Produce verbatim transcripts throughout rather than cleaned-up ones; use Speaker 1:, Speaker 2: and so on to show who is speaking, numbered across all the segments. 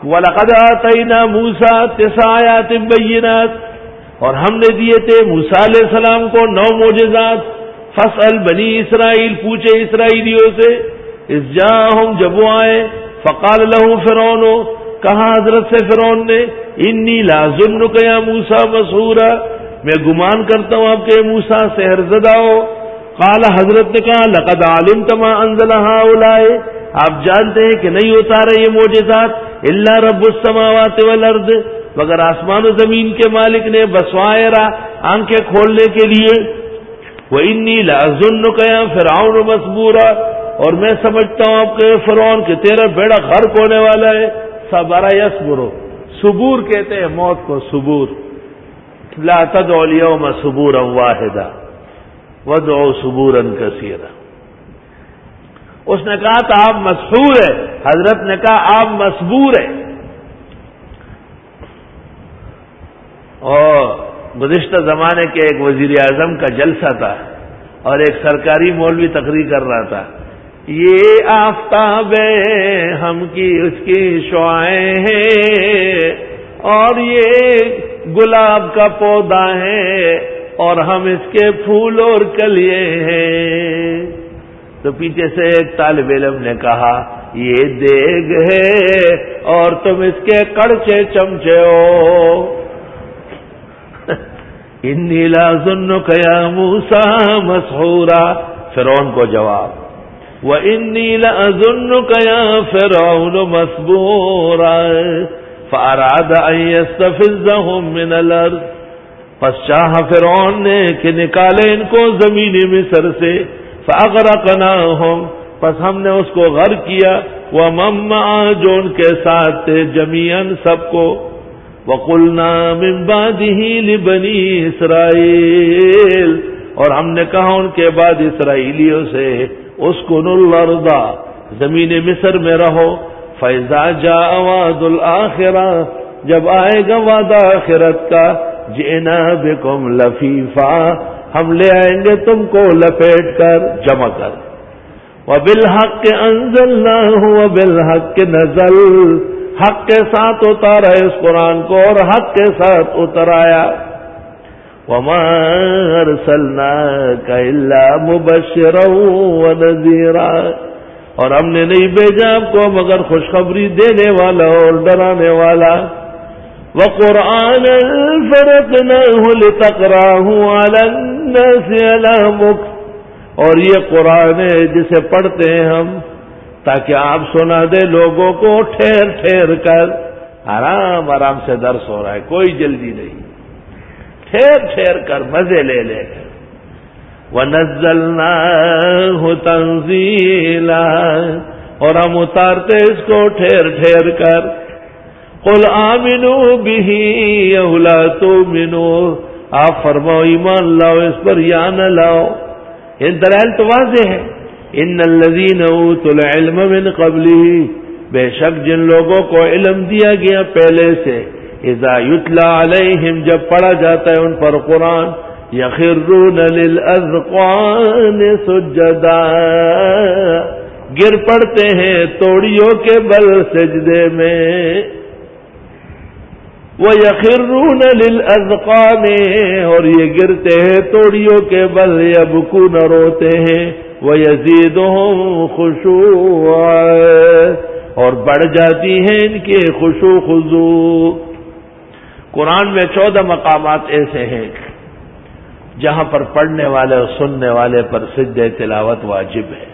Speaker 1: وَلَقَدْ آتَيْنَا مُوسَىٰ تِسْعَ آیَاتٍ بَيِّنَاتٍ، اور ہم نے دیے تھے موسیٰ علیہ السلام کو نو معجزات. فَاسْأَلْ بنی اسرائیل، پوچھے اسرائیلیوں سے. اذ جاءہم، جب وہ آئے. فقال لہ فرعون، کہا حضرت سے فرعون نے، انی لأظنک یا موسیٰ مسحورا، میں گمان کرتا ہوں آپ کے موسیٰ سحر زدہ ہو. قال، حضرت نے کہا، لقد علمت ما انزل هؤلاء، آپ جانتے ہیں کہ نہیں اتارے یہ معجزات الا رب السماوات والارض، مگر آسمان و زمین کے مالک نے، بصائر، آنکھیں کھولنے کے لیے. وانی لأظنک یا فرعون مسبورا، اور میں سمجھتا ہوں آپ کے فرعون کہ تیرا بیڑا غرق ہونے والا ہے. صبر یصبر، صبور کہتے ہیں موت کو، صبور. لا تدعوا اليوم صبورا واحدا وادعوا صبورا کثیرا. اس نے کہا تھا آپ مسحور ہے، حضرت نے کہا آپ مصبور ہے. اور گزشتہ زمانے کے ایک وزیر اعظم کا جلسہ تھا اور ایک سرکاری مولوی تقریر کر رہا تھا. یہ آفتاب ہم کی اس کی شعائیں ہیں، اور یہ گلاب کا پودا ہے اور ہم اس کے پھول اور کلیے ہیں. تو پیچھے سے ایک طالب علم نے کہا، یہ دیگ ہے اور تم اس کے کڑچے چمچے ہو. انی لأظنک یا موسیٰ مسحورا، فرعون کو جواب. وَإِنِّي لَأَظُنُّكَ يَا فِرْعَوْنُ مَثْبُورًا فَأَرَادَ أَن يَسْتَفِزَّهُم مِّنَ الْأَرْضِ، پس چاہا فرعون نے کہ نکالے ان کو زمین مصر سے. فَأَغْرَقْنَاهُمْ، پس ہم نے اس کو غرق کیا. وَمَن مَّعَهُ، جو ان کے ساتھ تھے، جميعاً سب کو. وَقُلْنَا مِن بَعْدِهِ لِبَنِي إِسْرَائِيلَ، اور ہم نے کہا ان کے بعد اسرائیلیوں سے، اسکنوا الارض، زمین مصر میں رہو. فَإِذَا جَاءَ وَعْدُ الْآخِرَةِ، جب آئے گا وعدہ آخرت کا، جئنا بكم لفیفا، ہم لے آئیں گے تم کو لپیٹ کر، جمع کر. وَبِالْحَقِّ أَنزَلْنَاهُ وَبِالْحَقِّ نَزَلَ، حق کے ساتھ اتارا اس قرآن کو اور حق کے ساتھ اترایا. وَمَا أَرْسَلْنَاكَ إِلَّا مُبَشِّرًا وَنَذِيرًا، اور ہم نے نہیں بھیجا آپ کو مگر خوشخبری دینے والا اور ڈرانے والا. وَقُرْآنًا فَرَقْنَاهُ لِتَقْرَأَهُ عَلَى النَّاسِ عَلَى مُكْثٍ، اور یہ قرآن ہے جسے پڑھتے ہیں ہم تاکہ آپ سنا دے لوگوں کو ٹھہر ٹھہر کر. آرام آرام سے درس ہو رہا ہے، کوئی جلدی نہیں، ٹھہر ٹھہر کر مزے لے لے کر. وَنَزَّلْنَاهُ تَنزِيلًا، اور ہم اتارتے اس کو ٹھہر ٹھہر کر. قُلْ آمِنُوا بِهِ أَوْ لَا تُؤْمِنُوا، آپ فرماؤ ایمان لاؤ اس پر یا نہ لاؤ. ان دلائل تو واضح ہے. ان الذین اوتوا العلم من قبلہ، بے شک جن لوگوں کو علم دیا گیا پہلے سے، اذا یتلی علیہم، جب پڑھا جاتا ہے ان پر قرآن، یخرون للاذقان سجدا، گر پڑتے ہیں توڑیوں کے بل سجدے میں. وَيَخِرُّونَ لِلْأَذْقَانِ، اور یہ گرتے ہیں توڑیوں کے بل، یبکون، روتے ہیں. وَيَزِيدُهُمْ خُشُوعًا، اور بڑھ جاتی ہیں ان کے خشوع خضوع. قرآن میں چودہ مقامات ایسے ہیں جہاں پر پڑھنے والے اور سننے والے پر سجدہ تلاوت واجب ہے،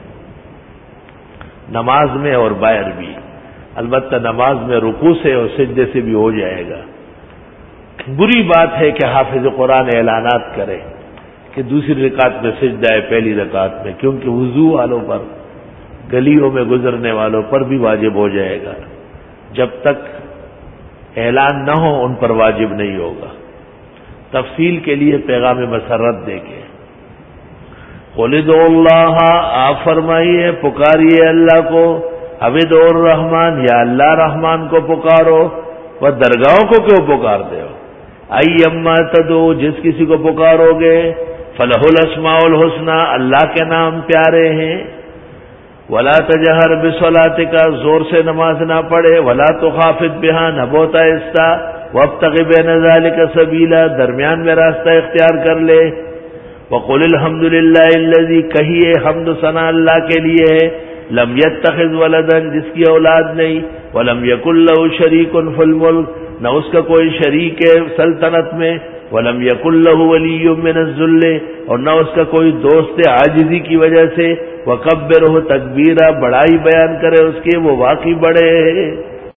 Speaker 1: نماز میں اور باہر بھی. البتہ نماز میں رکوع سے اور سجدے سے بھی ہو جائے گا. بری بات ہے کہ حافظ قرآن اعلانات کرے کہ دوسری رکعت میں سجدہ ہے پہلی رکعت میں، کیونکہ وضو والوں پر، گلیوں میں گزرنے والوں پر بھی واجب ہو جائے گا. جب تک اعلان نہ ہو ان پر واجب نہیں ہوگا. تفصیل کے لیے پیغام مسرت دیکھیں. قُلِ ادْعُوا اللَّهَ، آپ فرمائیے پکاریے اللہ کو. اب ادعوا الرحمن، یا اللہ رحمان کو پکارو. وہ درگاہوں کو کیوں پکارتے ہو؟ ایما تدعو، جس کسی کو پکارو گے، فلہ الاسماء الحسنی، اللہ کے نام پیارے ہیں. ولا تجہر بصلاتک، زور سے نماز نہ پڑھے، ولا تخافت بہا، نہ بہت آہستہ، وابتغ بین ذلک سبیلا، درمیان میں راستہ اختیار کر لے، وقل الحمد للہ الذی، کہیے حمد و ثنا اللہ کے لیے ہے، لم یتخذ ولدا، جس کی اولاد نہیں، ولم یکن لہ شریک فی الملک، نہ اس کا کوئی شریک ہے سلطنت میں، ولم یکن لہ ولی من الذل، اور نہ اس کا کوئی دوست ہے عاجزی کی وجہ سے، وکبرہ تکبیرا، بڑائی بیان کرے اس کے، وہ واقعی بڑے ہیں۔